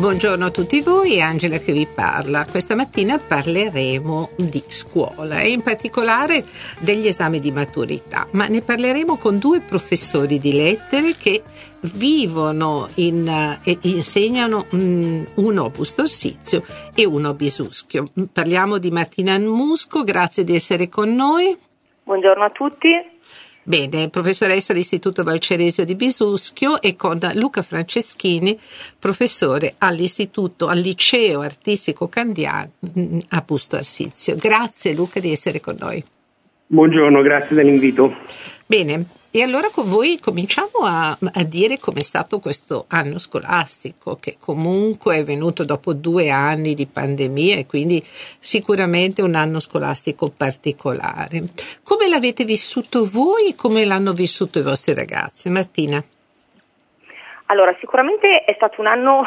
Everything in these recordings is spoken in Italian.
Buongiorno a tutti voi, è Angela che vi parla. Questa mattina parleremo di scuola e in particolare degli esami di maturità, ma ne parleremo con due professori di lettere che vivono e insegnano, uno a Busto Arsizio e uno a Bisuschio. Parliamo di Martina Musco, grazie di essere con noi. Buongiorno a tutti. Bene, professoressa all'Istituto Valceresio di Bisuschio, e con Luca Franceschini, professore al Liceo Artistico Candiano a Busto Arsizio. Grazie Luca di essere con noi. Buongiorno, grazie dell'invito. Bene, e allora con voi cominciamo a dire com'è stato questo anno scolastico, che comunque è venuto dopo 2 anni di pandemia e quindi sicuramente un anno scolastico particolare. Come l'avete vissuto voi e come l'hanno vissuto i vostri ragazzi? Martina? Allora, sicuramente è stato un anno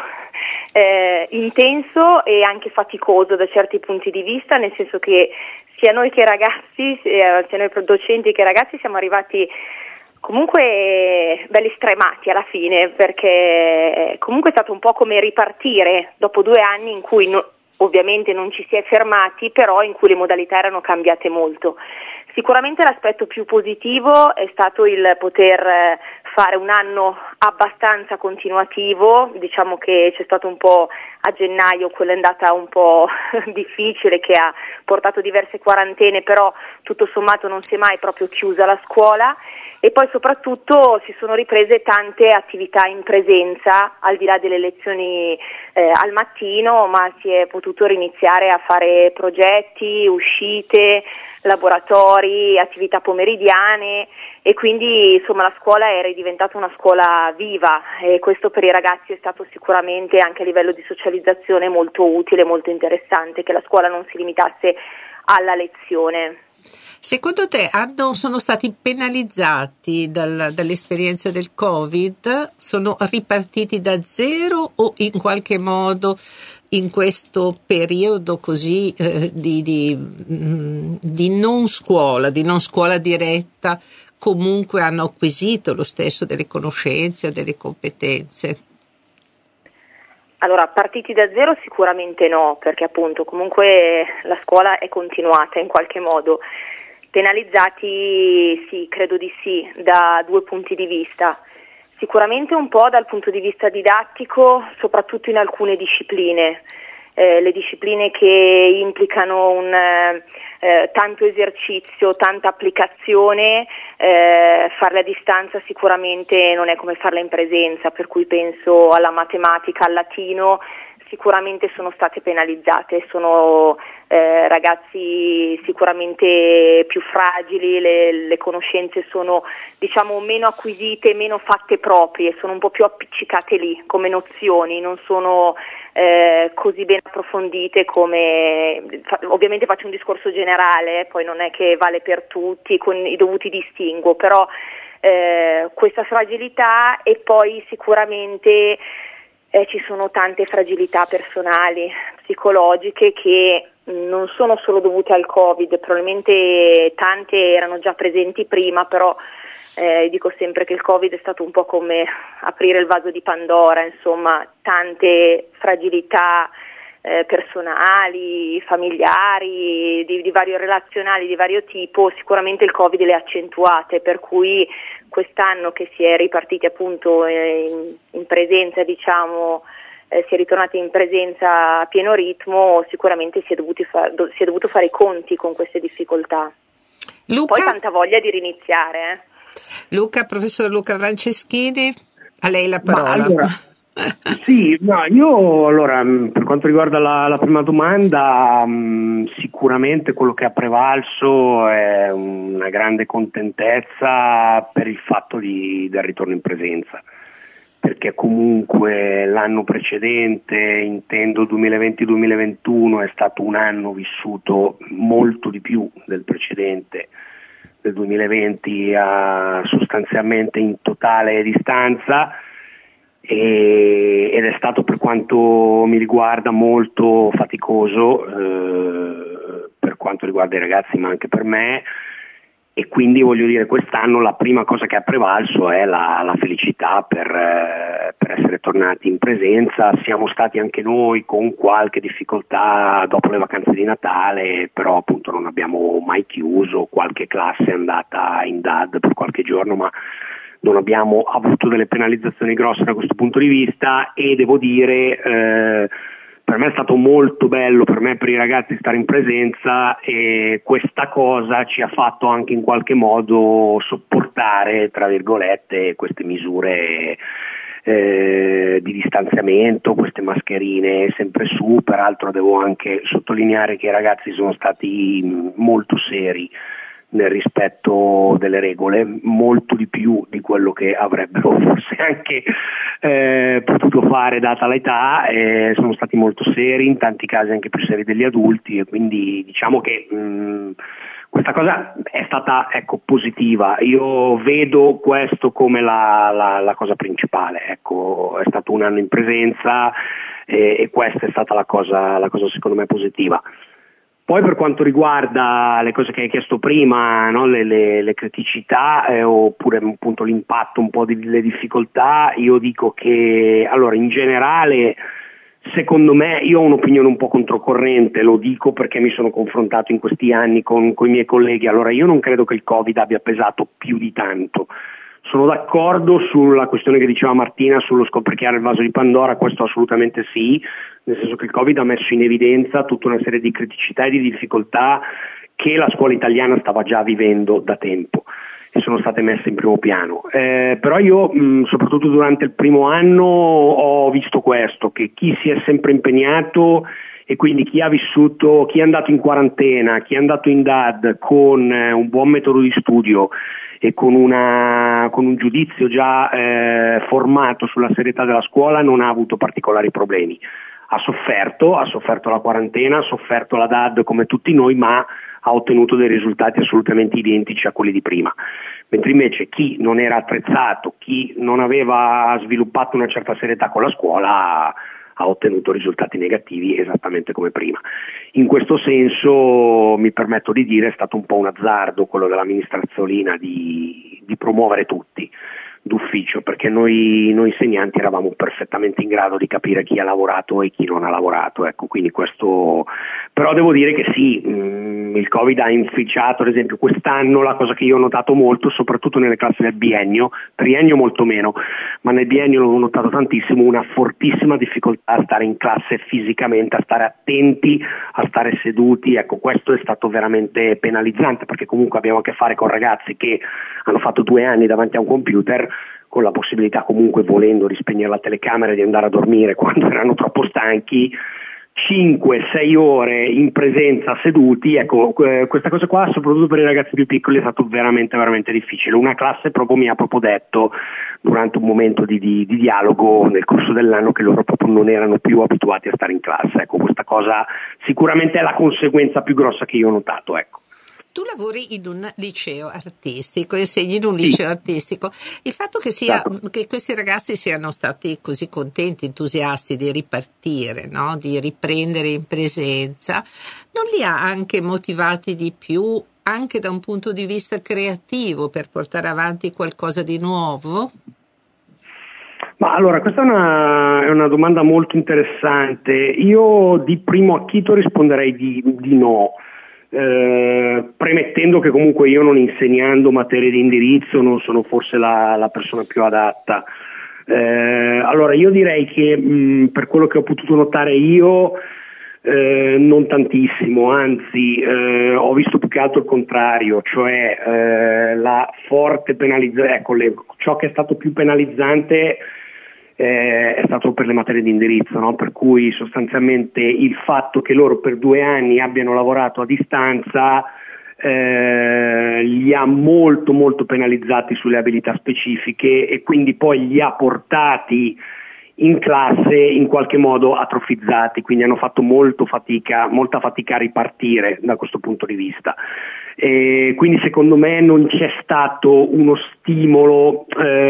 intenso e anche faticoso da certi punti di vista, nel senso che sia noi che ragazzi, sia noi docenti che ragazzi siamo arrivati comunque belli stremati alla fine, perché comunque è stato un po' come ripartire dopo 2 anni in cui ovviamente non ci si è fermati, però in cui le modalità erano cambiate molto. Sicuramente l'aspetto più positivo è stato il poter fare un anno abbastanza continuativo. Diciamo che c'è stato un po' a gennaio, quella è andata un po' difficile, che ha portato diverse quarantene, però tutto sommato non si è mai proprio chiusa la scuola. E poi soprattutto si sono riprese tante attività in presenza, al di là delle lezioni al mattino, ma si è potuto riniziare a fare progetti, uscite, laboratori, attività pomeridiane, e quindi insomma la scuola è ridiventata una scuola viva, e questo per i ragazzi è stato sicuramente anche a livello di socializzazione molto utile, molto interessante, che la scuola non si limitasse alla lezione. Secondo te sono stati penalizzati dall'esperienza del Covid? Sono ripartiti da zero o in qualche modo in questo periodo così di non scuola diretta, comunque hanno acquisito lo stesso delle conoscenze o delle competenze? Allora, partiti da zero sicuramente no, perché appunto comunque la scuola è continuata in qualche modo. Penalizzati sì, credo di sì, da 2 punti di vista. Sicuramente un po' dal punto di vista didattico, soprattutto in alcune discipline. Le discipline che implicano tanto esercizio, tanta applicazione, farle a distanza sicuramente non è come farle in presenza, per cui penso alla matematica, al latino, sicuramente sono state penalizzate, sono ragazzi sicuramente più fragili, le conoscenze sono diciamo meno acquisite, meno fatte proprie, sono un po' più appiccicate lì come nozioni, non sono così ben approfondite come, ovviamente faccio un discorso generale, poi non è che vale per tutti con i dovuti distinguo, però questa fragilità, e poi sicuramente ci sono tante fragilità personali, psicologiche, che non sono solo dovute al Covid, probabilmente tante erano già presenti prima, però dico sempre che il Covid è stato un po' come aprire il vaso di Pandora, insomma, tante fragilità personali, familiari, di vario relazionali, di vario tipo, sicuramente il Covid le ha accentuate, per cui quest'anno che si è ripartiti appunto in presenza, diciamo, si è ritornati in presenza a pieno ritmo, sicuramente si è dovuto fare i conti con queste difficoltà. Luca? Poi tanta voglia di riniziare. Luca, professor Luca Franceschini, a lei la parola. Sì, no, per quanto riguarda la prima domanda, sicuramente quello che ha prevalso è una grande contentezza per il fatto del ritorno in presenza, perché comunque l'anno precedente, intendo 2020-2021, è stato un anno vissuto molto di più del precedente, del 2020, sostanzialmente in totale distanza, ed è stato, per quanto mi riguarda, molto faticoso per quanto riguarda i ragazzi, ma anche per me, e quindi voglio dire, quest'anno la prima cosa che ha prevalso è la felicità per essere tornati in presenza. Siamo stati anche noi con qualche difficoltà dopo le vacanze di Natale, però appunto non abbiamo mai chiuso, qualche classe è andata in DAD per qualche giorno, ma non abbiamo avuto delle penalizzazioni grosse da questo punto di vista, e devo dire per me è stato molto bello, per me e per i ragazzi, stare in presenza, e questa cosa ci ha fatto anche in qualche modo sopportare, tra virgolette, queste misure di distanziamento, queste mascherine sempre su. Peraltro devo anche sottolineare che i ragazzi sono stati molto seri nel rispetto delle regole, molto di più di quello che avrebbero forse anche potuto fare data l'età. Sono stati molto seri, in tanti casi anche più seri degli adulti, e quindi diciamo che questa cosa è stata, ecco, positiva. Io vedo questo come la cosa principale, ecco, è stato un anno in presenza, e questa è stata la cosa secondo me positiva. Poi per quanto riguarda le cose che hai chiesto prima, no? le criticità, oppure appunto l'impatto un po' delle difficoltà, io dico che allora in generale secondo me, io ho un'opinione un po' controcorrente, lo dico perché mi sono confrontato in questi anni con i miei colleghi. Allora, io non credo che il Covid abbia pesato più di tanto. Sono d'accordo sulla questione che diceva Martina sullo scoperchiare il vaso di Pandora, questo assolutamente sì, nel senso che il Covid ha messo in evidenza tutta una serie di criticità e di difficoltà che la scuola italiana stava già vivendo da tempo e sono state messe in primo piano. Però io, soprattutto durante il primo anno, ho visto questo, che chi si è sempre impegnato, e quindi chi ha vissuto, chi è andato in quarantena, chi è andato in DAD con un buon metodo di studio e con un giudizio già formato sulla serietà della scuola, non ha avuto particolari problemi. Ha sofferto la quarantena, ha sofferto la DAD come tutti noi, ma ha ottenuto dei risultati assolutamente identici a quelli di prima. Mentre invece chi non era attrezzato, chi non aveva sviluppato una certa serietà con la scuola, ha ottenuto risultati negativi esattamente come prima. In questo senso, mi permetto di dire, è stato un po' un azzardo quello dell'amministrazione di promuovere tutti d'ufficio, perché noi insegnanti eravamo perfettamente in grado di capire chi ha lavorato e chi non ha lavorato, ecco, quindi questo. Però devo dire che sì, il Covid ha inficiato, ad esempio quest'anno, la cosa che io ho notato molto, soprattutto nelle classi del biennio, triennio molto meno, ma nel biennio l'ho notato tantissimo, una fortissima difficoltà a stare in classe fisicamente, a stare attenti, a stare seduti. Ecco, questo è stato veramente penalizzante, perché comunque abbiamo a che fare con ragazzi che hanno fatto 2 anni davanti a un computer, con la possibilità comunque, volendo, di spegnere la telecamera e di andare a dormire quando erano troppo stanchi, 5-6 ore in presenza seduti. Ecco, questa cosa qua, soprattutto per i ragazzi più piccoli, è stato veramente veramente difficile. Una classe proprio mi ha proprio detto, durante un momento di dialogo nel corso dell'anno, che loro proprio non erano più abituati a stare in classe. Ecco, questa cosa sicuramente è la conseguenza più grossa che io ho notato, ecco. Tu lavori in un liceo artistico, insegni in un liceo artistico. Il fatto che questi ragazzi siano stati così contenti, entusiasti di ripartire, no? Di riprendere in presenza, non li ha anche motivati di più, anche da un punto di vista creativo, per portare avanti qualcosa di nuovo? Ma allora, questa è una domanda molto interessante. Io di primo acchito risponderei di no. Premettendo che comunque io, non insegnando materie di indirizzo, non sono forse la persona più adatta. Allora io direi che per quello che ho potuto notare io, non tantissimo, anzi ho visto più che altro il contrario, cioè la forte penalizzazione. Ecco, ciò che è stato più penalizzante è stato per le materie di indirizzo, no? Per cui sostanzialmente il fatto che loro per 2 anni abbiano lavorato a distanza li ha molto molto penalizzati sulle abilità specifiche, e quindi poi li ha portati in classe in qualche modo atrofizzati, quindi hanno fatto molta fatica a ripartire da questo punto di vista. Quindi secondo me non c'è stato uno stimolo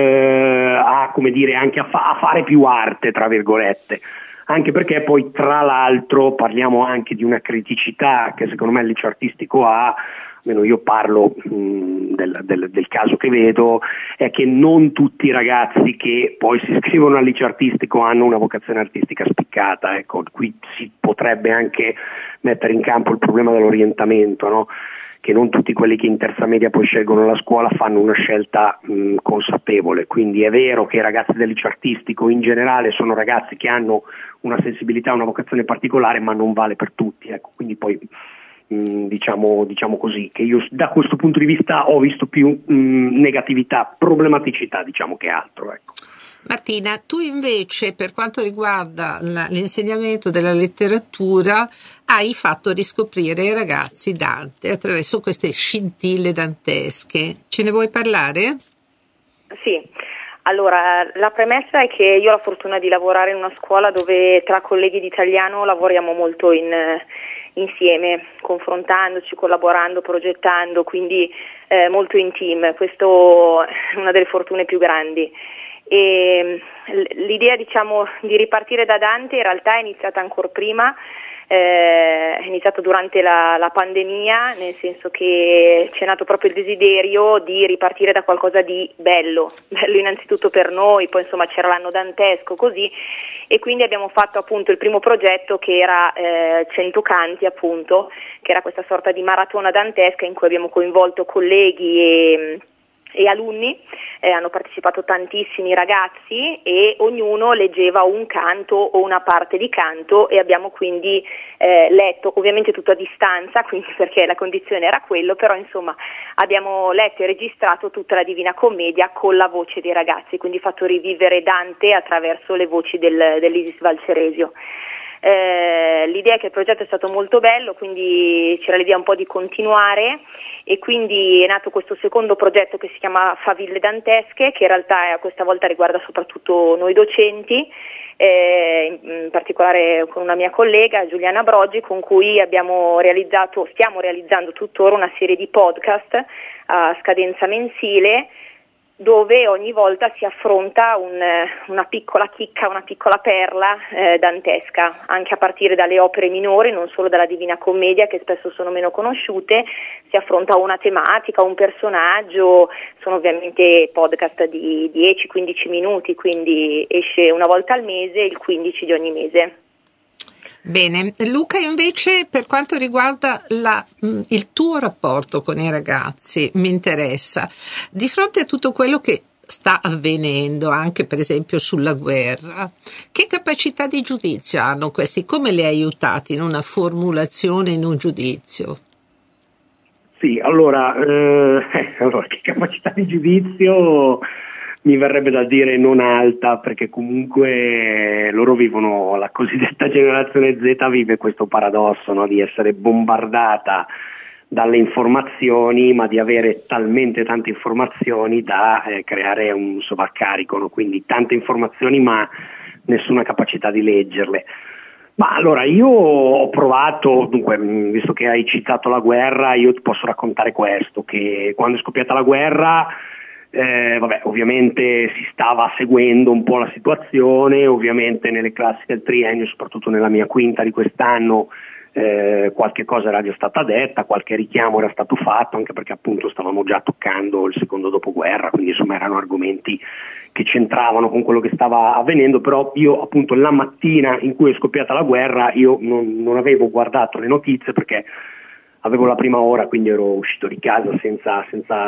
anche a fare più arte, tra virgolette, anche perché poi, tra l'altro, parliamo anche di una criticità che secondo me il liceo artistico ha, almeno io parlo del caso che vedo, è che non tutti i ragazzi che poi si iscrivono al liceo artistico hanno una vocazione artistica spiccata. Ecco, qui si potrebbe anche mettere in campo il problema dell'orientamento, no? Che non tutti quelli che in terza media poi scelgono la scuola fanno una scelta consapevole. Quindi è vero che i ragazzi del liceo artistico in generale sono ragazzi che hanno una sensibilità, una vocazione particolare, ma non vale per tutti. Ecco, quindi poi diciamo così, che io da questo punto di vista ho visto più negatività, problematicità, diciamo, che altro. Ecco. Martina, tu invece, per quanto riguarda l'insegnamento della letteratura, hai fatto riscoprire ai ragazzi Dante attraverso queste scintille dantesche. Ce ne vuoi parlare? Sì, allora la premessa è che io ho la fortuna di lavorare in una scuola dove tra colleghi di italiano lavoriamo molto insieme, confrontandoci, collaborando, progettando, quindi molto in team. Questo è una delle fortune più grandi. E l'idea, diciamo, di ripartire da Dante in realtà è iniziata ancora prima, è iniziato durante la pandemia, nel senso che c'è nato proprio il desiderio di ripartire da qualcosa di bello innanzitutto per noi, poi insomma c'era l'anno dantesco così, e quindi abbiamo fatto appunto il primo progetto che era 100 canti, appunto, che era questa sorta di maratona dantesca in cui abbiamo coinvolto colleghi e alunni. Hanno partecipato tantissimi ragazzi e ognuno leggeva un canto o una parte di canto, e abbiamo quindi letto, ovviamente tutto a distanza, quindi perché la condizione era quello, però insomma abbiamo letto e registrato tutta la Divina Commedia con la voce dei ragazzi, quindi fatto rivivere Dante attraverso le voci dell'Isis Valceresio. L'idea è che il progetto è stato molto bello, quindi c'era l'idea un po' di continuare, e quindi è nato questo secondo progetto che si chiama Faville Dantesche, che in realtà questa volta riguarda soprattutto noi docenti, in particolare con una mia collega Giuliana Broggi, con cui stiamo realizzando tuttora una serie di podcast a scadenza mensile, dove ogni volta si affronta una piccola chicca, una piccola perla dantesca, anche a partire dalle opere minori, non solo dalla Divina Commedia, che spesso sono meno conosciute. Si affronta una tematica, un personaggio. Sono ovviamente podcast di 10-15 minuti, quindi esce una volta al mese, il 15 di ogni mese. Bene, Luca, invece, per quanto riguarda il tuo rapporto con i ragazzi, mi interessa, di fronte a tutto quello che sta avvenendo, anche per esempio sulla guerra, che capacità di giudizio hanno questi? Come li hai aiutati in una formulazione, in un giudizio? Sì, allora, che capacità di giudizio mi verrebbe da dire non alta, perché comunque loro vivono, la cosiddetta generazione Z vive questo paradosso, no? Di essere bombardata dalle informazioni, ma di avere talmente tante informazioni da creare un sovraccarico, no? Quindi tante informazioni ma nessuna capacità di leggerle. Ma allora io ho provato, dunque, visto che hai citato la guerra, io ti posso raccontare questo, che quando è scoppiata la guerra, ovviamente si stava seguendo un po' la situazione, ovviamente nelle classi del triennio, soprattutto nella mia quinta di quest'anno, qualche cosa era già stata detta, qualche richiamo era stato fatto, anche perché appunto stavamo già toccando il secondo dopoguerra, quindi insomma erano argomenti che c'entravano con quello che stava avvenendo. Però io appunto la mattina in cui è scoppiata la guerra io non avevo guardato le notizie, perché avevo la prima ora, quindi ero uscito di casa senza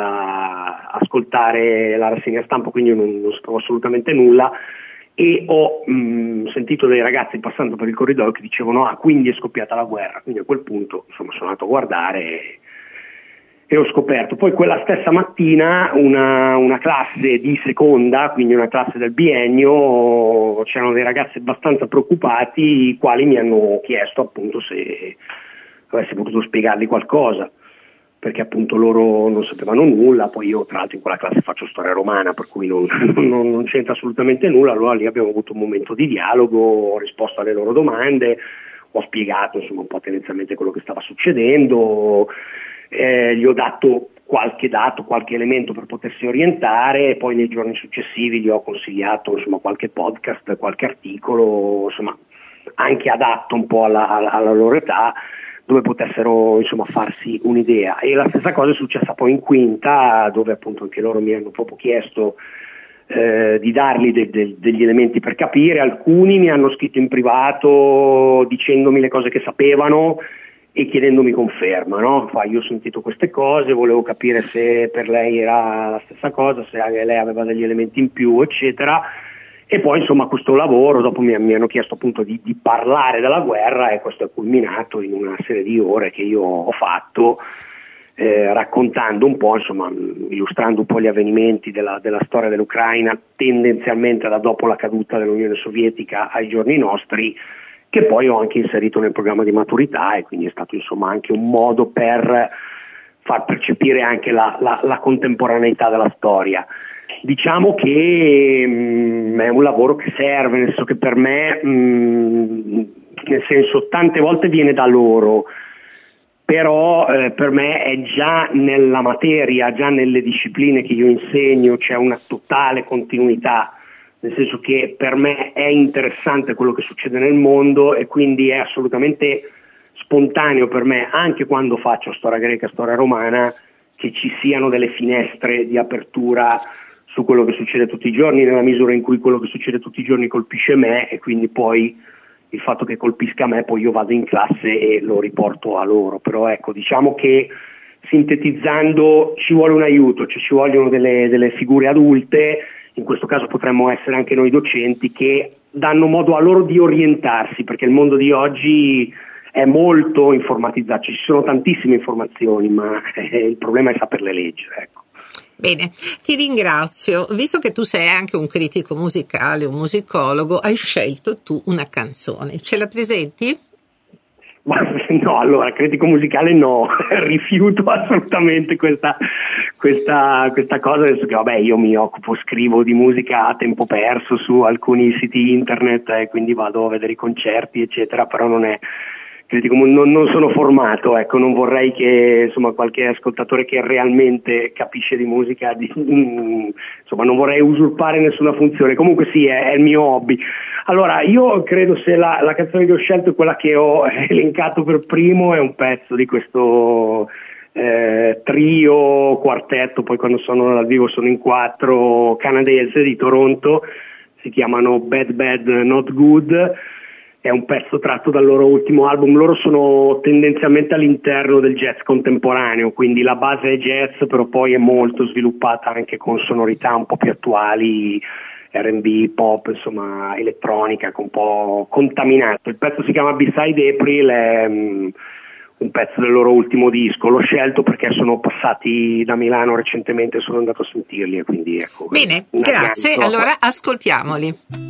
ascoltare la rassegna stampa, quindi io non sapevo assolutamente nulla, e ho sentito dei ragazzi passando per il corridoio che dicevano quindi è scoppiata la guerra. Quindi a quel punto insomma sono andato a guardare e ho scoperto. Poi quella stessa mattina una classe di seconda, quindi una classe del biennio, c'erano dei ragazzi abbastanza preoccupati, i quali mi hanno chiesto appunto se avessi potuto spiegargli qualcosa, perché appunto loro non sapevano nulla. Poi io tra l'altro in quella classe faccio storia romana, per cui non c'entra assolutamente nulla. Allora lì abbiamo avuto un momento di dialogo, ho risposto alle loro domande, ho spiegato insomma un po' tendenzialmente quello che stava succedendo, gli ho dato qualche dato, qualche elemento per potersi orientare, e poi nei giorni successivi gli ho consigliato insomma qualche podcast, qualche articolo, insomma anche adatto un po' alla loro età, dove potessero insomma farsi un'idea. E la stessa cosa è successa poi in quinta, dove appunto anche loro mi hanno proprio chiesto di dargli degli elementi per capire. Alcuni mi hanno scritto in privato dicendomi le cose che sapevano e chiedendomi conferma, no? Io ho sentito queste cose, volevo capire se per lei era la stessa cosa, se lei aveva degli elementi in più, eccetera. E poi insomma questo lavoro, dopo mi hanno chiesto appunto di parlare della guerra, e questo è culminato in una serie di ore che io ho fatto, raccontando un po', insomma, illustrando un po' gli avvenimenti della storia dell'Ucraina, tendenzialmente da dopo la caduta dell'Unione Sovietica ai giorni nostri, che poi ho anche inserito nel programma di maturità, e quindi è stato insomma anche un modo per far percepire anche la contemporaneità della storia. Diciamo che è un lavoro che serve, nel senso che per me, nel senso, tante volte viene da loro, però per me è già nella materia, già nelle discipline che io insegno, c'è una totale continuità, nel senso che per me è interessante quello che succede nel mondo, e quindi è assolutamente spontaneo per me, anche quando faccio storia greca, storia romana, che ci siano delle finestre di apertura su quello che succede tutti i giorni, nella misura in cui quello che succede tutti i giorni colpisce me, e quindi poi il fatto che colpisca me, poi io vado in classe e lo riporto a loro. Però ecco, diciamo che sintetizzando ci vuole un aiuto, cioè ci vogliono delle figure adulte, in questo caso potremmo essere anche noi docenti, che danno modo a loro di orientarsi, perché il mondo di oggi è molto informatizzato, ci sono tantissime informazioni, ma il problema è saperle leggere, ecco. Bene, ti ringrazio. Visto che tu sei anche un critico musicale, un musicologo, hai scelto tu una canzone. Ce la presenti? No, allora, critico musicale no, rifiuto assolutamente questa cosa, adesso che vabbè, io mi occupo, scrivo di musica a tempo perso su alcuni siti internet, e quindi vado a vedere i concerti, eccetera, però non è critico, non sono formato, ecco, non vorrei che insomma qualche ascoltatore che realmente capisce di musica, insomma non vorrei usurpare nessuna funzione. Comunque sì, è il mio hobby. Allora, io credo, se la canzone che ho scelto è quella che ho elencato per primo, è un pezzo di questo trio, quartetto, poi quando sono dal vivo sono in 4, canadese di Toronto, si chiamano Bad Bad Not Good. È un pezzo tratto dal loro ultimo album. Loro sono tendenzialmente all'interno del jazz contemporaneo, quindi la base è jazz, però poi è molto sviluppata anche con sonorità un po' più attuali, R&B, pop, insomma elettronica, un po' contaminato. Il pezzo si chiama Beside April, è un pezzo del loro ultimo disco. L'ho scelto perché sono passati da Milano recentemente, sono andato a sentirli, e quindi ecco. Bene, grazie. Allora ascoltiamoli.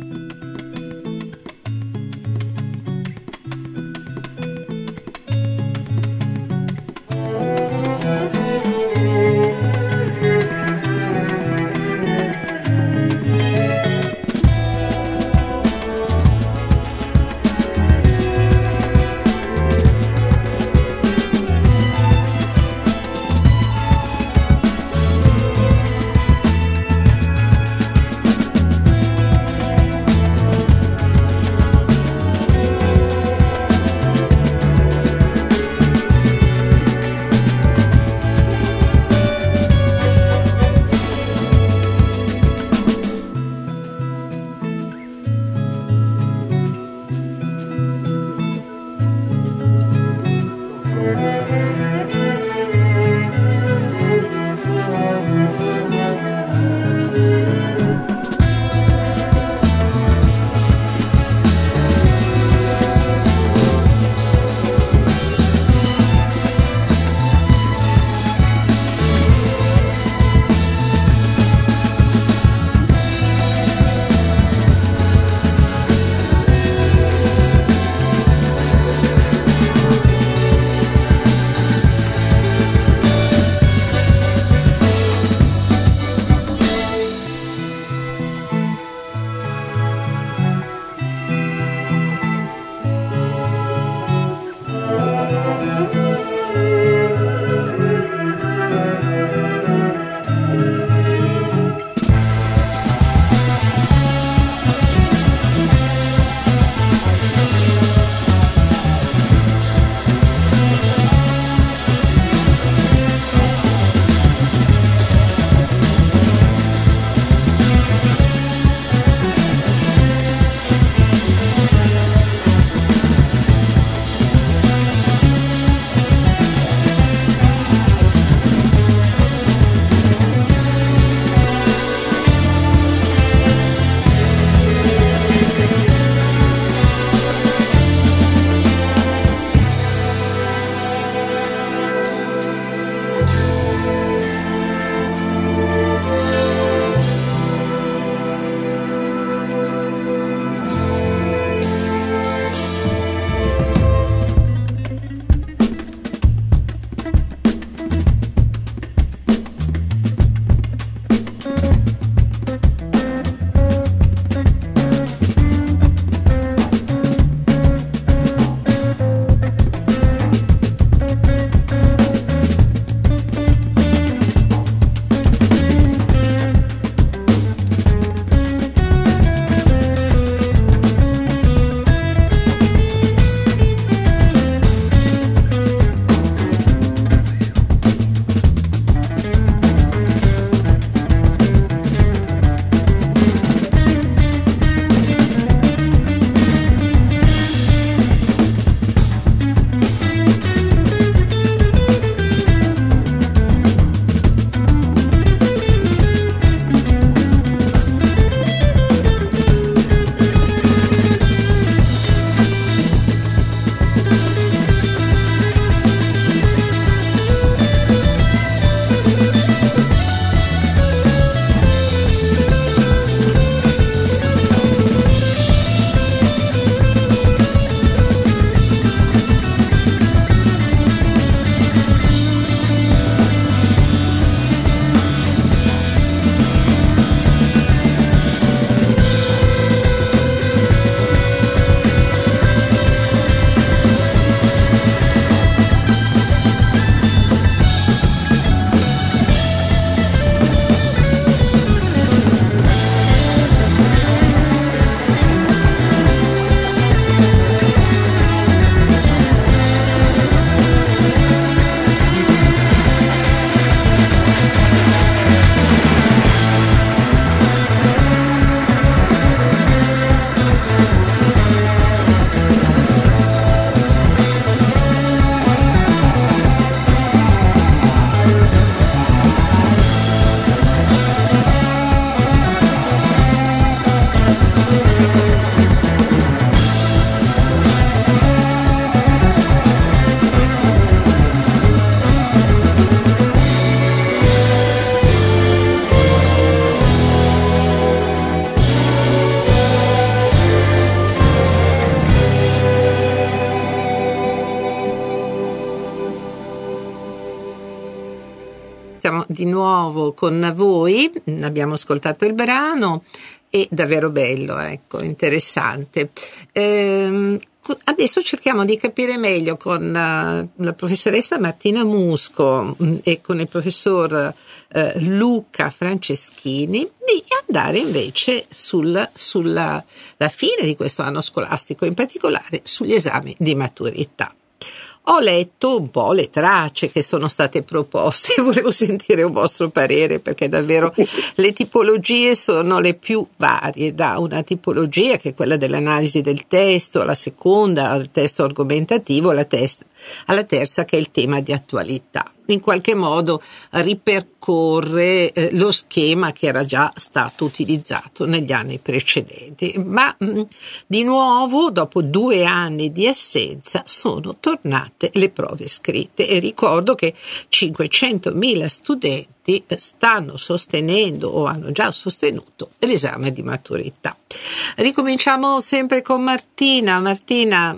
siamo di nuovo con voi, abbiamo ascoltato il brano, è davvero bello, ecco, interessante. Adesso cerchiamo di capire meglio con la professoressa Martina Musco e con il professor Luca Franceschini di andare invece sulla fine di questo anno scolastico, in particolare sugli esami di maturità. Ho letto un po' le tracce che sono state proposte e volevo sentire un vostro parere, perché davvero le tipologie sono le più varie, da una tipologia che è quella dell'analisi del testo, alla seconda al testo argomentativo, alla terza che è il tema di attualità. In qualche modo ripercorre lo schema che era già stato utilizzato negli anni precedenti, ma di nuovo dopo 2 anni di assenza sono tornate le prove scritte e ricordo che 500.000 studenti stanno sostenendo o hanno già sostenuto l'esame di maturità. Ricominciamo sempre con Martina. Martina,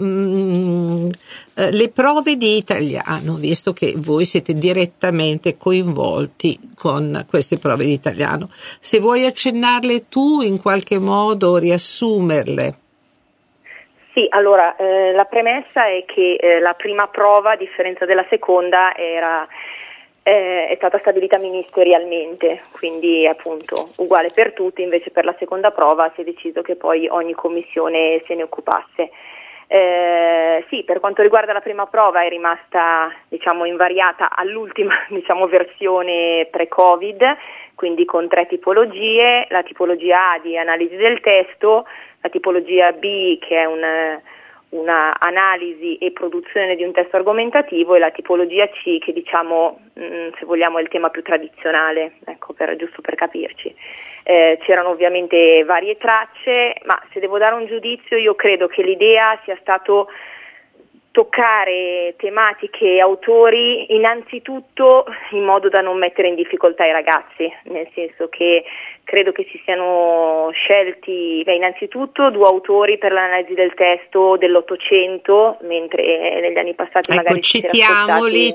le prove di italiano, visto che voi siete direttamente coinvolti con queste prove di italiano, se vuoi accennarle tu in qualche modo, riassumerle. Sì, allora la premessa è che la prima prova, a differenza della seconda, è stata stabilita ministerialmente, quindi appunto uguale per tutti, invece per la seconda prova si è deciso che poi ogni commissione se ne occupasse. Sì, per quanto riguarda la prima prova è rimasta invariata all'ultima versione pre-Covid, quindi con 3 tipologie: la tipologia A di analisi del testo, la tipologia B che è una analisi e produzione di un testo argomentativo, e la tipologia C che se vogliamo è il tema più tradizionale, ecco, giusto per capirci. C'erano ovviamente varie tracce, ma se devo dare un giudizio io credo che l'idea sia stato toccare tematiche e autori innanzitutto in modo da non mettere in difficoltà i ragazzi, nel senso che credo che si siano scelti innanzitutto 2 autori per l'analisi del testo dell'800, mentre negli anni passati magari citiamoli.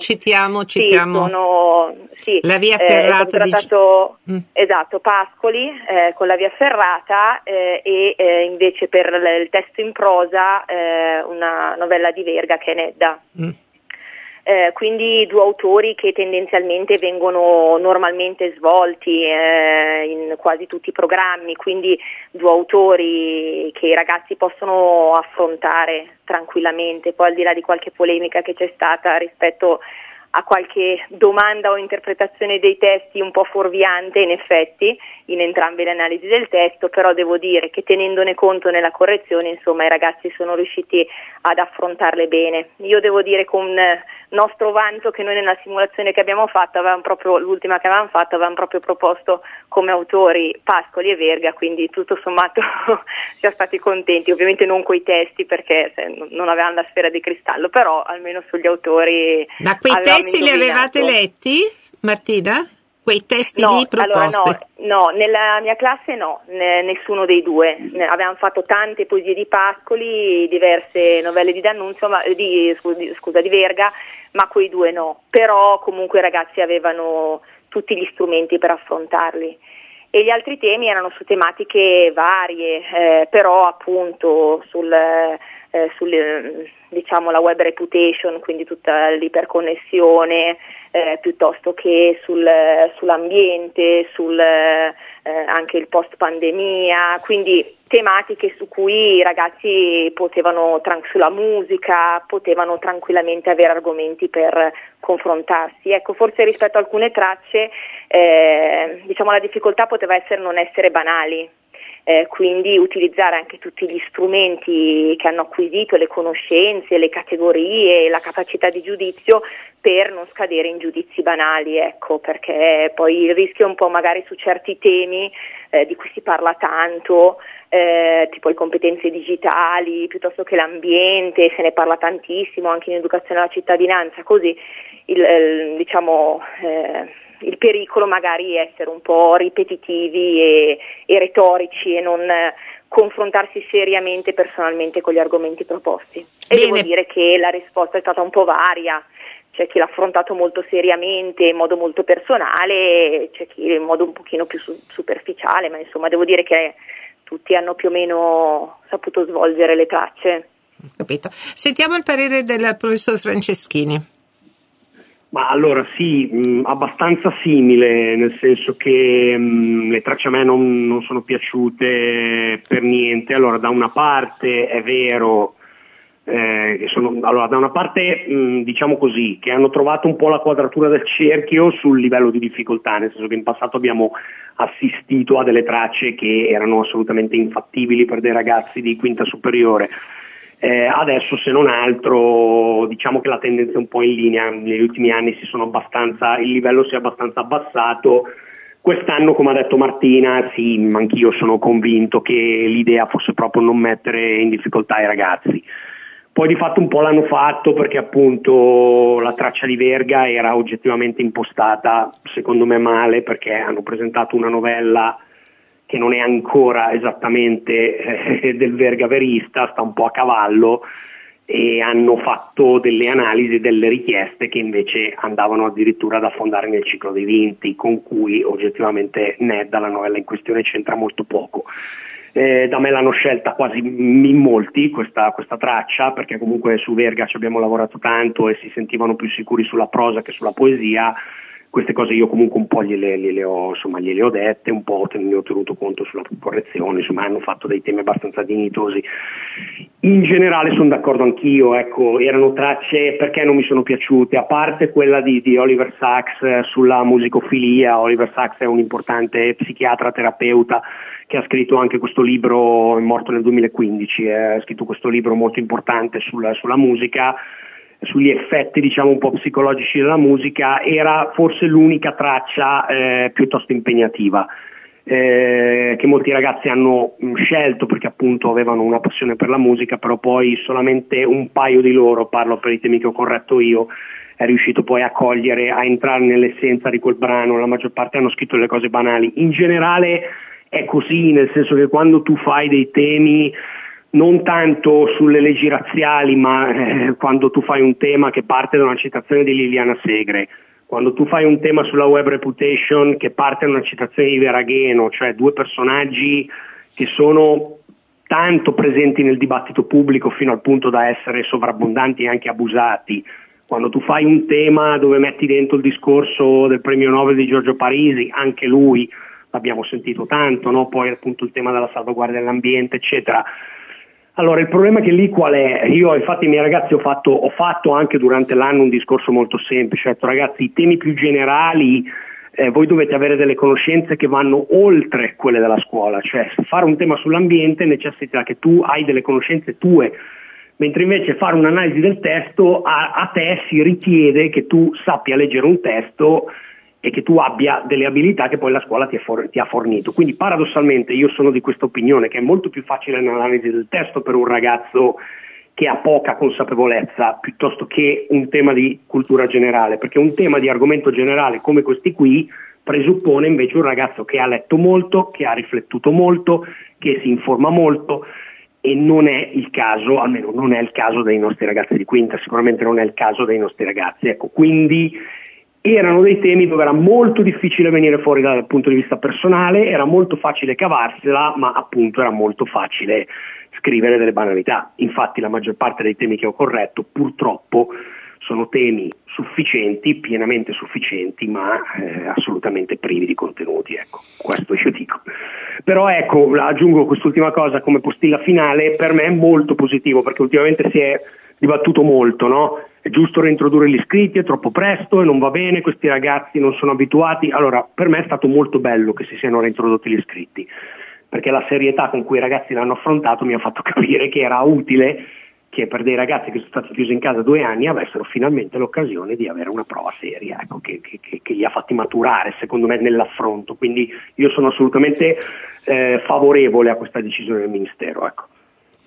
Sì, la via ferrata esatto, Pascoli con la via ferrata e invece per il testo in prosa una novella di Verga che è Nedda. Quindi 2 autori che tendenzialmente vengono normalmente svolti in quasi tutti i programmi, quindi 2 autori che i ragazzi possono affrontare tranquillamente, poi al di là di qualche polemica che c'è stata rispetto a qualche domanda o interpretazione dei testi un po' fuorviante in effetti in entrambe le analisi del testo, però devo dire che tenendone conto nella correzione, insomma, i ragazzi sono riusciti ad affrontarle bene. Io devo dire con nostro vanto che noi nella simulazione che abbiamo fatto, l'ultima che avevamo fatto, avevamo proprio proposto come autori Pascoli e Verga, quindi tutto sommato siamo stati contenti, ovviamente non coi testi perché non avevamo la sfera di cristallo, però almeno sugli autori. Ma quei testi li avevate letti, Martina? Quei testi lì proposti? Allora no, nella mia classe no, nessuno dei 2. Avevamo fatto tante poesie di Pascoli, diverse novelle di D'Annunzio, di Verga, ma quei 2 no. Però comunque i ragazzi avevano tutti gli strumenti per affrontarli. E gli altri temi erano su tematiche varie, però appunto sulla web reputation, quindi tutta l'iperconnessione, piuttosto che sull'ambiente, anche il post pandemia, quindi tematiche su cui i ragazzi sulla musica potevano tranquillamente avere argomenti per confrontarsi. Ecco, forse rispetto a alcune tracce la difficoltà poteva essere non essere banali. Quindi utilizzare anche tutti gli strumenti che hanno acquisito, le conoscenze, le categorie, la capacità di giudizio per non scadere in giudizi banali, ecco, perché poi il rischio è un po' magari su certi temi di cui si parla tanto, tipo le competenze digitali, piuttosto che l'ambiente, se ne parla tantissimo anche in educazione alla cittadinanza, così il pericolo magari è essere un po' ripetitivi e retorici e non confrontarsi seriamente personalmente con gli argomenti proposti. E devo dire che la risposta è stata un po' varia, c'è chi l'ha affrontato molto seriamente, in modo molto personale, c'è chi in modo un pochino più superficiale, ma insomma devo dire che tutti hanno più o meno saputo svolgere le tracce. Capito. Sentiamo il parere del professor Franceschini. Ma allora sì, abbastanza simile, nel senso che le tracce a me non sono piaciute per niente. Allora, da una parte è vero da una parte diciamo così, che hanno trovato un po' la quadratura del cerchio sul livello di difficoltà, nel senso che in passato abbiamo assistito a delle tracce che erano assolutamente infattibili per dei ragazzi di quinta superiore. Adesso, se non altro, diciamo che la tendenza è un po' in linea. Negli ultimi anni il livello si è abbastanza abbassato. Quest'anno, come ha detto Martina, sì, anch'io sono convinto che l'idea fosse proprio non mettere in difficoltà i ragazzi. Poi di fatto un po' l'hanno fatto, perché appunto la traccia di Verga era oggettivamente impostata, secondo me male, perché hanno presentato una novella che non è ancora esattamente del Verga verista, sta un po' a cavallo, e hanno fatto delle analisi, delle richieste che invece andavano addirittura ad affondare nel ciclo dei vinti, con cui oggettivamente Nedda, la novella in questione, c'entra molto poco. Da me l'hanno scelta quasi in molti questa traccia, perché comunque su Verga ci abbiamo lavorato tanto e si sentivano più sicuri sulla prosa che sulla poesia. Queste cose io comunque un po' gliele ho dette, un po' ne ho tenuto conto sulla correzione, insomma hanno fatto dei temi abbastanza dignitosi. In generale sono d'accordo anch'io, ecco, erano tracce perché non mi sono piaciute, a parte quella di Oliver Sacks sulla musicofilia. Oliver Sacks è un importante psichiatra terapeuta che ha scritto anche questo libro, è morto nel 2015, ha scritto questo libro molto importante sulla musica, sugli effetti diciamo un po' psicologici della musica. Era forse l'unica traccia piuttosto impegnativa che molti ragazzi hanno scelto perché appunto avevano una passione per la musica, però poi solamente un paio di loro, parlo per i temi che ho corretto io, è riuscito poi a cogliere, a entrare nell'essenza di quel brano. La maggior parte hanno scritto delle cose banali. In generale è così, nel senso che quando tu fai dei temi non tanto sulle leggi razziali, ma quando tu fai un tema che parte da una citazione di Liliana Segre, quando tu fai un tema sulla web reputation che parte da una citazione di Veragheno, cioè due personaggi che sono tanto presenti nel dibattito pubblico fino al punto da essere sovrabbondanti e anche abusati, quando tu fai un tema dove metti dentro il discorso del premio Nobel di Giorgio Parisi, anche lui l'abbiamo sentito tanto, no? Poi appunto il tema della salvaguardia dell'ambiente, eccetera. Allora, il problema è che lì qual è? Io infatti ai miei ragazzi ho fatto anche durante l'anno un discorso molto semplice. Ho detto, ragazzi, i temi più generali voi dovete avere delle conoscenze che vanno oltre quelle della scuola, cioè fare un tema sull'ambiente necessita che tu hai delle conoscenze tue, mentre invece fare un'analisi del testo a te si richiede che tu sappia leggere un testo e che tu abbia delle abilità che poi la scuola ti ha fornito. Quindi paradossalmente io sono di questa opinione che è molto più facile l'analisi del testo per un ragazzo che ha poca consapevolezza piuttosto che un tema di cultura generale, perché un tema di argomento generale come questi qui presuppone invece un ragazzo che ha letto molto, che ha riflettuto molto, che si informa molto, e non è il caso, almeno non è il caso dei nostri ragazzi di quinta, sicuramente non è il caso dei nostri ragazzi. Ecco, quindi erano dei temi dove era molto difficile venire fuori dal punto di vista personale, era molto facile cavarsela, ma appunto era molto facile scrivere delle banalità. Infatti la maggior parte dei temi che ho corretto purtroppo sono temi sufficienti, pienamente sufficienti, ma assolutamente privi di contenuti, ecco, questo io dico. Però ecco, aggiungo quest'ultima cosa come postilla finale, per me è molto positivo, perché ultimamente si è dibattuto molto, no? È giusto reintrodurre gli iscritti, è troppo presto e non va bene, questi ragazzi non sono abituati. Allora, per me è stato molto bello che si siano reintrodotti gli iscritti, perché la serietà con cui i ragazzi l'hanno affrontato mi ha fatto capire che era utile che per dei ragazzi che sono stati chiusi in casa 2 anni avessero finalmente l'occasione di avere una prova seria, ecco, che li ha fatti maturare, secondo me, nell'affronto. Quindi io sono assolutamente favorevole a questa decisione del Ministero, ecco.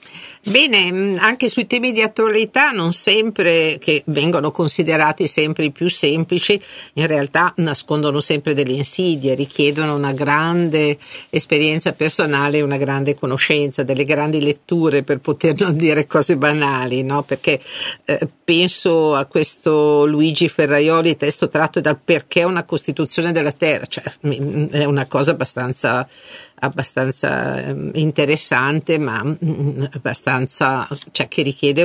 Bene, anche sui temi di attualità, non sempre, che vengono considerati sempre i più semplici, in realtà nascondono sempre delle insidie, richiedono una grande esperienza personale, una grande conoscenza, delle grandi letture per poter non dire cose banali, no? Perché penso a questo Luigi Ferraioli, testo tratto dal Perché una Costituzione della Terra, cioè è una cosa abbastanza interessante, ma abbastanza, cioè, che richiede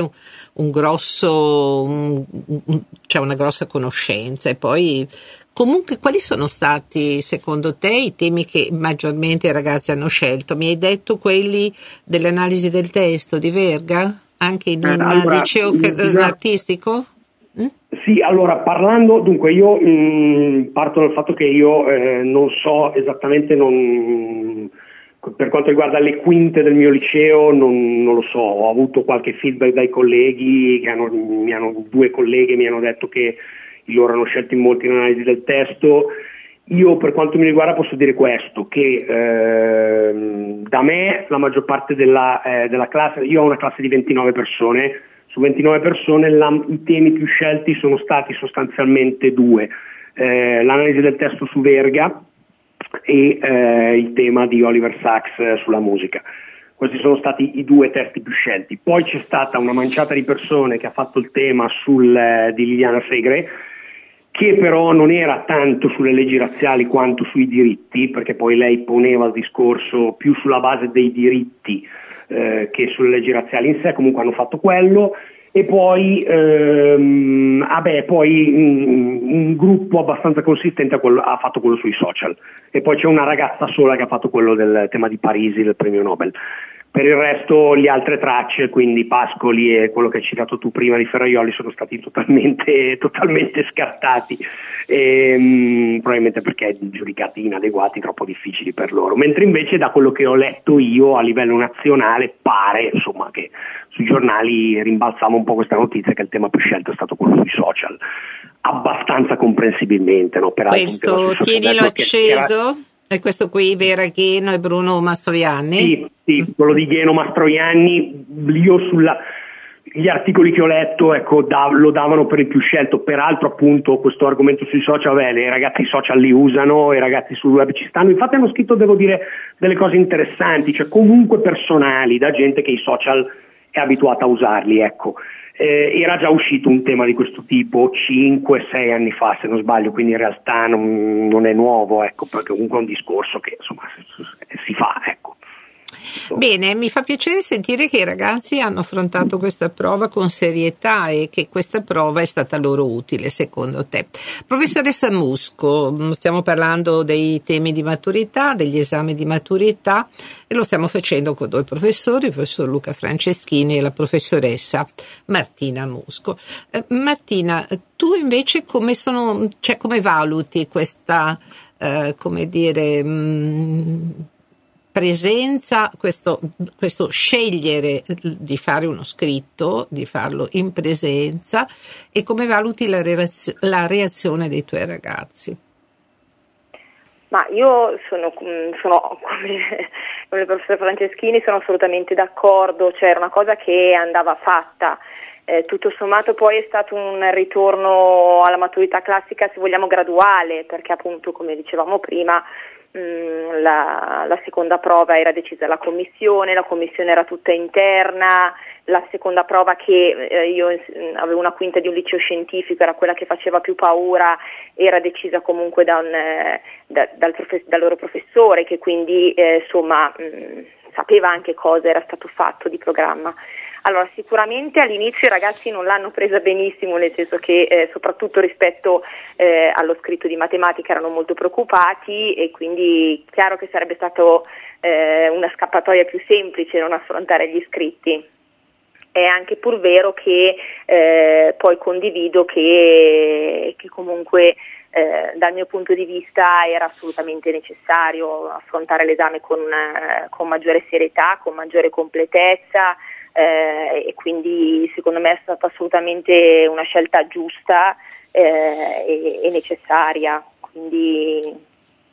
cioè una grossa conoscenza. E poi comunque, quali sono stati secondo te i temi che maggiormente i ragazzi hanno scelto? Mi hai detto quelli dell'analisi del testo di Verga, anche in un liceo artistico? Sì, allora parlando, dunque io parto dal fatto che io non so esattamente, per quanto riguarda le quinte del mio liceo non lo so, ho avuto qualche feedback dai colleghi, due colleghe mi hanno detto che loro hanno scelto in molti l'analisi del testo. Io per quanto mi riguarda posso dire questo, che da me la maggior parte della classe, io ho una classe di 29 persone, su 29 persone i temi più scelti sono stati sostanzialmente due, l'analisi del testo su Verga e il tema di Oliver Sacks sulla musica. Questi sono stati i due testi più scelti. Poi c'è stata una manciata di persone che ha fatto il tema di Liliana Segre, che però non era tanto sulle leggi razziali quanto sui diritti, perché poi lei poneva il discorso più sulla base dei diritti che sulle leggi razziali in sé. Comunque hanno fatto quello. E poi un gruppo abbastanza consistente ha fatto quello sui social, e poi c'è una ragazza sola che ha fatto quello del tema di Parisi, del premio Nobel. Per il resto le altre tracce, quindi Pascoli e quello che hai citato tu prima di Ferraioli, sono stati totalmente scartati, probabilmente perché giudicati inadeguati, troppo difficili per loro. Mentre invece da quello che ho letto io a livello nazionale pare, insomma, che sui giornali rimbalzava un po' questa notizia che il tema più scelto è stato quello sui social, abbastanza comprensibilmente, no? Peraltro, questo tienilo acceso. E questo qui Vera Gheno e Bruno Mastroianni? Sì, quello di Gheno Mastroianni. Io gli articoli che ho letto, ecco, lo davano per il più scelto. Peraltro, appunto, questo argomento sui social, i ragazzi social li usano, i ragazzi sul web ci stanno. Infatti hanno scritto, devo dire, delle cose interessanti, cioè comunque personali, da gente che i social è abituata a usarli, ecco. Era già uscito un tema di questo tipo 5-6 anni fa, se non sbaglio, quindi in realtà non è nuovo, ecco, perché comunque è un discorso che insomma si fa, ecco. Bene, mi fa piacere sentire che i ragazzi hanno affrontato questa prova con serietà e che questa prova è stata loro utile, secondo te. Professoressa Musco, stiamo parlando dei temi di maturità, degli esami di maturità, e lo stiamo facendo con due professori, il professor Luca Franceschini e la professoressa Martina Musco. Martina, tu invece come valuti questa, presenza, questo scegliere di fare uno scritto, di farlo in presenza, e come valuti la reazione dei tuoi ragazzi? Ma io sono come il professor Franceschini, sono assolutamente d'accordo, cioè era una cosa che andava fatta. Tutto sommato poi è stato un ritorno alla maturità classica, se vogliamo graduale, perché appunto, come dicevamo prima, la seconda prova era decisa dalla commissione, la commissione era tutta interna, la seconda prova che io avevo una quinta di un liceo scientifico, era quella che faceva più paura, era decisa comunque dal loro professore, che quindi sapeva anche cosa era stato fatto di programma. Allora, sicuramente all'inizio i ragazzi non l'hanno presa benissimo, nel senso che soprattutto rispetto allo scritto di matematica erano molto preoccupati, e quindi chiaro che sarebbe stato una scappatoia più semplice non affrontare gli scritti. È anche pur vero che poi condivido che comunque dal mio punto di vista era assolutamente necessario affrontare l'esame con maggiore serietà, con maggiore completezza, e quindi secondo me è stata assolutamente una scelta giusta e necessaria, quindi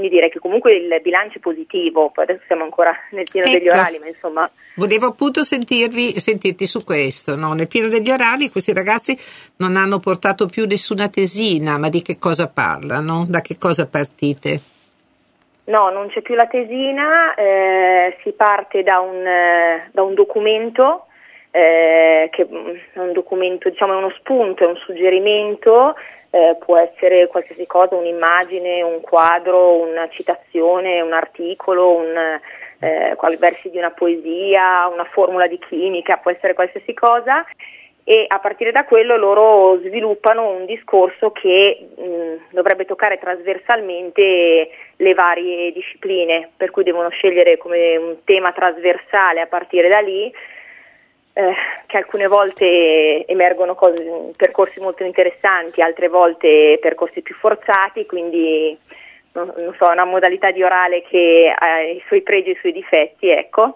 quindi direi che comunque il bilancio è positivo. Poi adesso siamo ancora nel pieno degli orali, ma insomma. Volevo appunto sentirti su questo, no? Nel pieno degli orali questi ragazzi non hanno portato più nessuna tesina, ma di che cosa parlano? Da che cosa partite? No, non c'è più la tesina, si parte da un documento, che è un documento, diciamo, è uno spunto, è un suggerimento, può essere qualsiasi cosa, un'immagine, un quadro, una citazione, un articolo, versi di una poesia, una formula di chimica, può essere qualsiasi cosa, e a partire da quello loro sviluppano un discorso che dovrebbe toccare trasversalmente le varie discipline, per cui devono scegliere come un tema trasversale a partire da lì, che alcune volte emergono percorsi molto interessanti, altre volte percorsi più forzati, quindi non so, è una modalità di orale che ha i suoi pregi e i suoi difetti, ecco.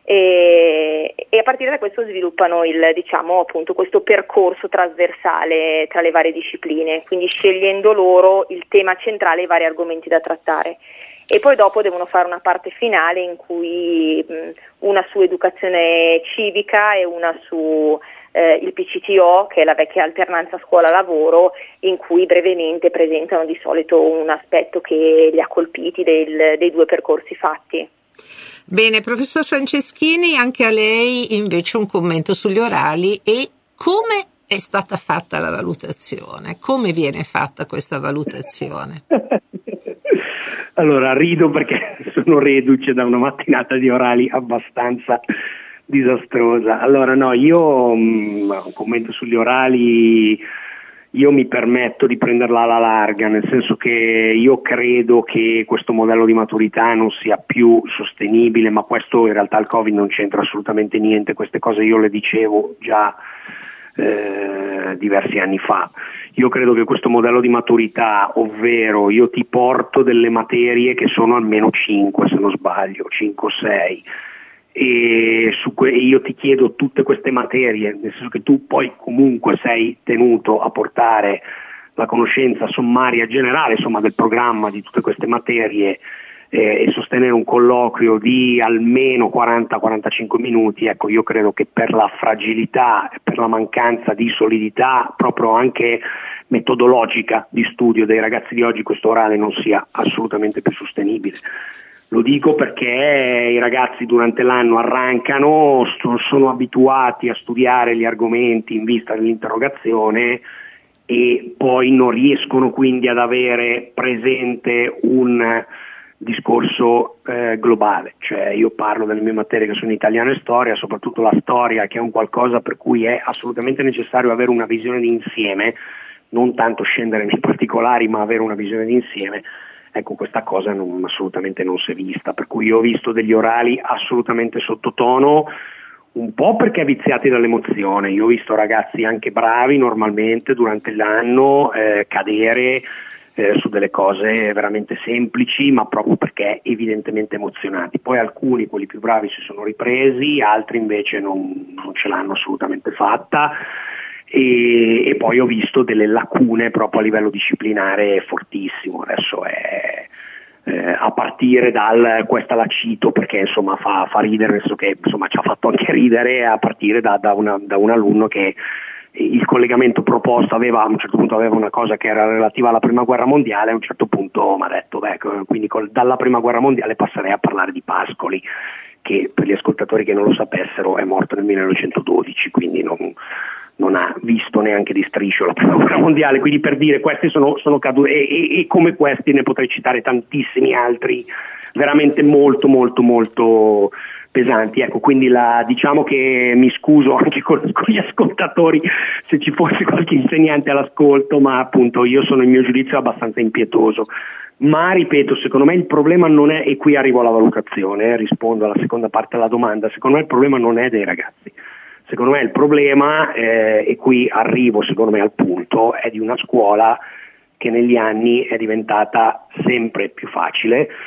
E a partire da questo sviluppano appunto questo percorso trasversale tra le varie discipline, quindi scegliendo loro il tema centrale e i vari argomenti da trattare. E poi dopo devono fare una parte finale in cui una su educazione civica e una su il PCTO, che è la vecchia alternanza scuola-lavoro, in cui brevemente presentano di solito un aspetto che li ha colpiti dei due percorsi fatti. Bene, professor Franceschini, anche a lei invece un commento sugli orali e come è stata fatta la valutazione, come viene fatta questa valutazione? Allora, rido perché sono reduce da una mattinata di orali abbastanza disastrosa. Allora, no, io un commento sugli orali, io mi permetto di prenderla alla larga, nel senso che io credo che questo modello di maturità non sia più sostenibile, ma questo in realtà il Covid non c'entra assolutamente niente, queste cose io le dicevo già diversi anni fa. Io credo che questo modello di maturità, ovvero io ti porto delle materie che sono almeno 5 se non sbaglio, 5 o 6, e io ti chiedo tutte queste materie, nel senso che tu poi comunque sei tenuto a portare la conoscenza sommaria generale, insomma, del programma di tutte queste materie, e sostenere un colloquio di almeno 40-45 minuti. Ecco, io credo che per la fragilità, per la mancanza di solidità proprio anche metodologica di studio dei ragazzi di oggi, questo orale non sia assolutamente più sostenibile. Lo dico perché i ragazzi durante l'anno arrancano, sono abituati a studiare gli argomenti in vista dell'interrogazione e poi non riescono quindi ad avere presente un discorso globale. Cioè, io parlo delle mie materie che sono italiano e storia, soprattutto la storia, che è un qualcosa per cui è assolutamente necessario avere una visione d'insieme, non tanto scendere nei particolari, ma avere una visione d'insieme. Ecco, questa cosa assolutamente non si è vista, per cui io ho visto degli orali assolutamente sottotono, un po' perché viziati dall'emozione. Io ho visto ragazzi anche bravi normalmente durante l'anno cadere su delle cose veramente semplici, ma proprio perché evidentemente emozionati. Poi alcuni, quelli più bravi, si sono ripresi, altri invece non ce l'hanno assolutamente fatta. E poi ho visto delle lacune proprio a livello disciplinare fortissimo. Adesso a partire questa la cito perché insomma fa ridere, nel senso che insomma ci ha fatto anche ridere, a partire da un alunno che il collegamento proposto a un certo punto aveva una cosa che era relativa alla prima guerra mondiale, a un certo punto mi ha detto quindi dalla prima guerra mondiale passerei a parlare di Pascoli, che per gli ascoltatori che non lo sapessero è morto nel 1912, quindi non ha visto neanche di striscio la prima guerra mondiale. Quindi, per dire, questi sono caduti, e come questi ne potrei citare tantissimi altri veramente molto molto molto pesanti. Ecco, quindi diciamo che mi scuso anche con gli ascoltatori se ci fosse qualche insegnante all'ascolto, ma appunto il mio giudizio è abbastanza impietoso. Ma ripeto, secondo me il problema non è, e qui arrivo alla valutazione, rispondo alla seconda parte della domanda, secondo me il problema non è dei ragazzi. Secondo me il problema, e qui arrivo secondo me al punto, è di una scuola che negli anni è diventata sempre più facile,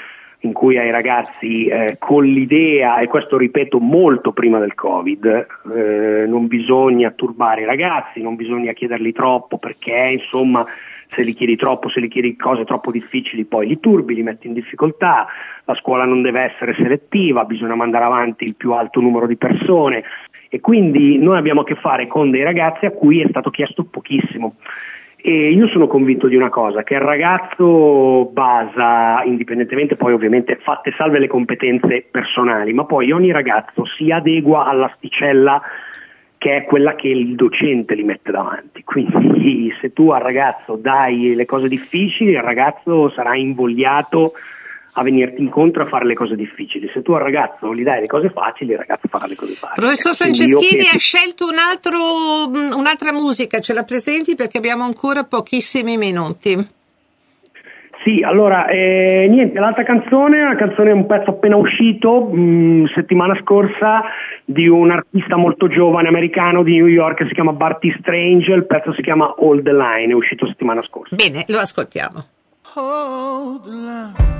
in cui ai ragazzi con l'idea, e questo ripeto molto prima del Covid, non bisogna turbare i ragazzi, non bisogna chiederli troppo, perché insomma se li chiedi troppo, se li chiedi cose troppo difficili poi li turbi, li metti in difficoltà, la scuola non deve essere selettiva, bisogna mandare avanti il più alto numero di persone, e quindi noi abbiamo a che fare con dei ragazzi a cui è stato chiesto pochissimo. E io sono convinto di una cosa, che il ragazzo basa, indipendentemente poi ovviamente fatte salve le competenze personali, ma poi ogni ragazzo si adegua all'asticella che è quella che il docente gli mette davanti. Quindi se tu al ragazzo dai le cose difficili, il ragazzo sarà invogliato a venirti incontro a fare le cose difficili. Se tu al ragazzo gli dai le cose facili, il ragazzo farà le cose facili. Professor Franceschini ha scelto un'altra musica, ce la presenti perché abbiamo ancora pochissimi minuti. Sì, allora, niente, l'altra canzone è una canzone, un pezzo appena uscito settimana scorsa di un artista molto giovane americano di New York che si chiama Barty Strange, il pezzo si chiama Hold the Line, è uscito settimana scorsa. Bene, lo ascoltiamo. Hold the line.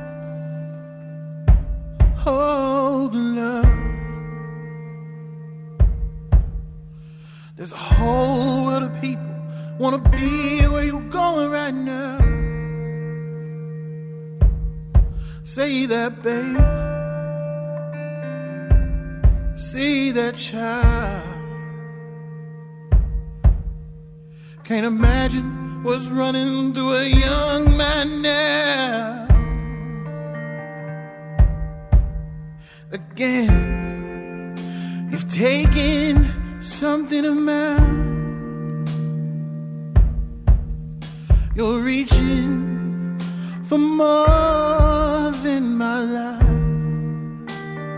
Hold the line. There's a whole world of people wanna be where you're going right now. Say that, babe. See that child. Can't imagine what's running through a young man now. Again, you've taken something of mine. You're reaching for more than my life.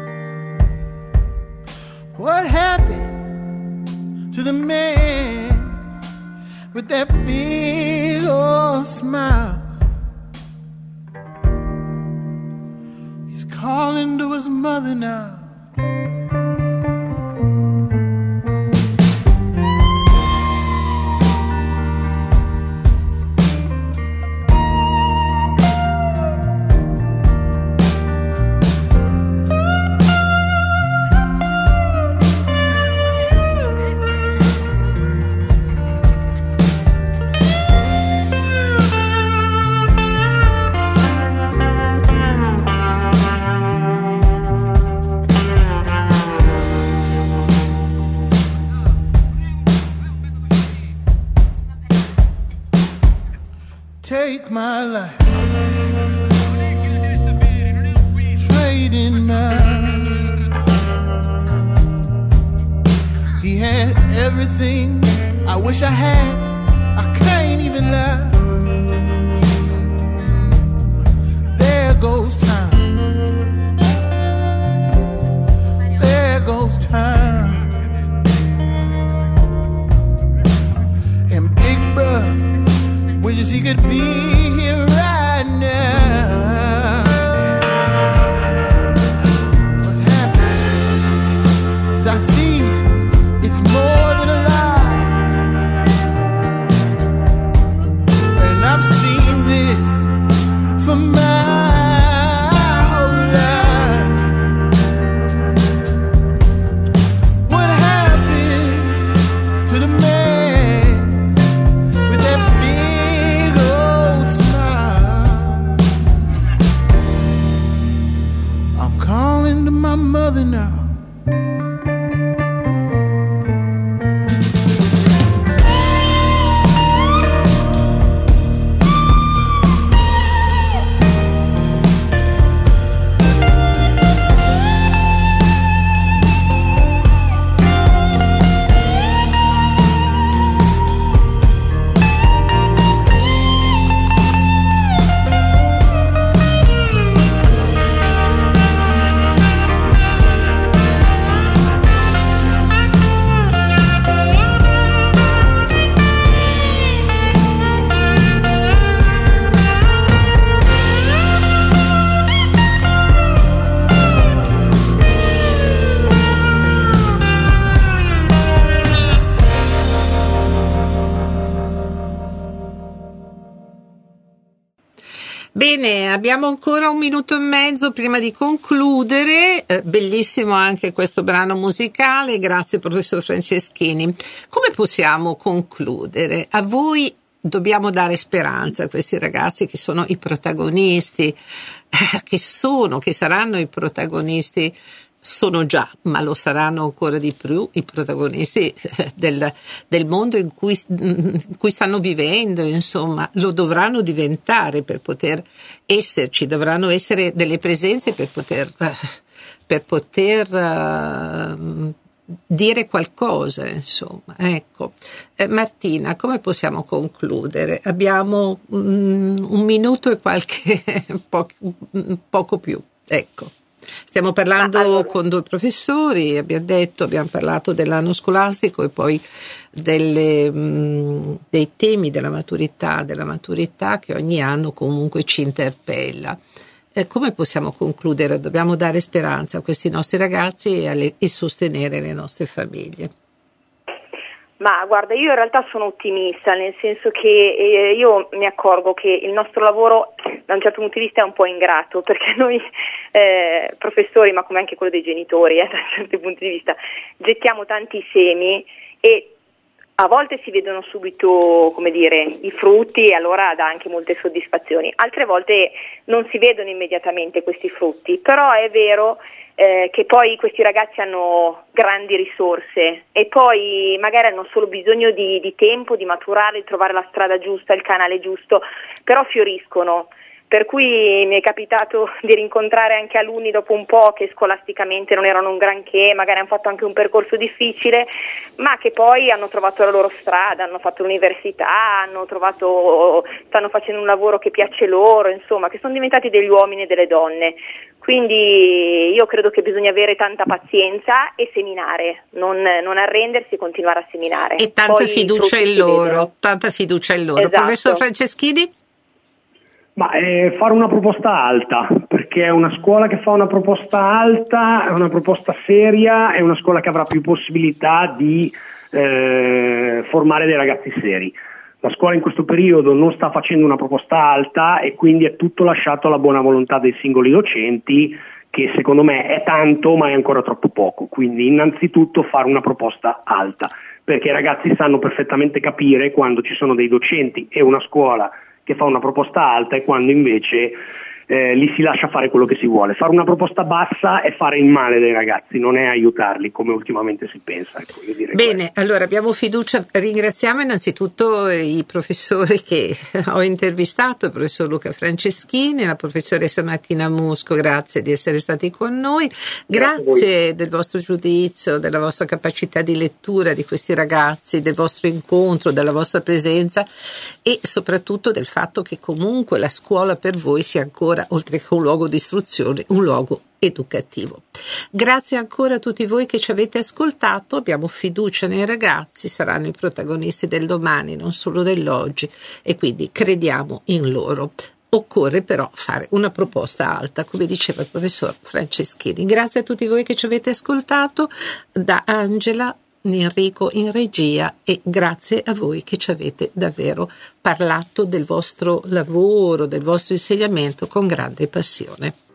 What happened to the man with that big old smile? He's calling to his mother now. Take my life, trade in mine. He had everything I wish I had, I can't even lie. There goes time, there goes time. And big bruh wishes he could be here right now. What happened is I see it's more than a lie. And I've seen this for my whole life. What happened to the man with that big old smile? I'm calling to my mother now. Bene, abbiamo ancora 1 minuto e mezzo prima di concludere. Bellissimo anche questo brano musicale, grazie professor Franceschini. Come possiamo concludere? A voi dobbiamo dare speranza a questi ragazzi che sono i protagonisti, che saranno i protagonisti. Sono già, ma lo saranno ancora di più, i protagonisti del mondo in cui stanno vivendo, insomma, lo dovranno diventare per poter esserci, dovranno essere delle presenze per poter dire qualcosa, insomma. Ecco. Martina, come possiamo concludere? Abbiamo 1 minuto e qualche poco più, ecco. Stiamo parlando con 2 professori, abbiamo parlato dell'anno scolastico e poi dei temi della maturità che ogni anno comunque ci interpella. Come possiamo concludere? Dobbiamo dare speranza a questi nostri ragazzi e sostenere le nostre famiglie. Ma guarda, io in realtà sono ottimista, nel senso che io mi accorgo che il nostro lavoro da un certo punto di vista è un po' ingrato, perché noi professori, ma come anche quello dei genitori, da certi punti di vista, gettiamo tanti semi e a volte si vedono subito, come dire, i frutti e allora dà anche molte soddisfazioni. Altre volte non si vedono immediatamente questi frutti, però è vero che poi questi ragazzi hanno grandi risorse e poi magari hanno solo bisogno di tempo, di maturare, di trovare la strada giusta, il canale giusto, però fioriscono. Per cui mi è capitato di rincontrare anche alunni dopo un po' che scolasticamente non erano un granché, magari hanno fatto anche un percorso difficile, ma che poi hanno trovato la loro strada, hanno fatto l'università, stanno facendo un lavoro che piace loro, insomma, che sono diventati degli uomini e delle donne. Quindi io credo che bisogna avere tanta pazienza e seminare, non arrendersi e continuare a seminare. E tanta fiducia in loro, Esatto. Professor Franceschini? Ma fare una proposta alta, perché una scuola che fa una proposta alta, è una proposta seria, è una scuola che avrà più possibilità di formare dei ragazzi seri. La scuola in questo periodo non sta facendo una proposta alta e quindi è tutto lasciato alla buona volontà dei singoli docenti, che secondo me è tanto ma è ancora troppo poco. Quindi innanzitutto fare una proposta alta, perché i ragazzi sanno perfettamente capire quando ci sono dei docenti e una scuola che fa una proposta alta e quando invece li si lascia fare quello che si vuole. Fare una proposta bassa è fare il male dei ragazzi, non è aiutarli come ultimamente si pensa. Ecco, io direi bene, allora abbiamo fiducia. Ringraziamo innanzitutto i professori che ho intervistato, il professor Luca Franceschini e la professoressa Martina Musco, grazie di essere stati con noi, grazie del vostro giudizio, della vostra capacità di lettura di questi ragazzi, del vostro incontro, della vostra presenza e soprattutto del fatto che comunque la scuola per voi sia ancora, oltre che un luogo di istruzione, un luogo educativo. Grazie ancora a tutti voi che ci avete ascoltato, abbiamo fiducia nei ragazzi, saranno i protagonisti del domani, non solo dell'oggi, e quindi crediamo in loro. Occorre però fare una proposta alta, come diceva il professor Franceschini. Grazie a tutti voi che ci avete ascoltato, da Angela, Enrico in regia, e grazie a voi che ci avete davvero parlato del vostro lavoro, del vostro insegnamento con grande passione.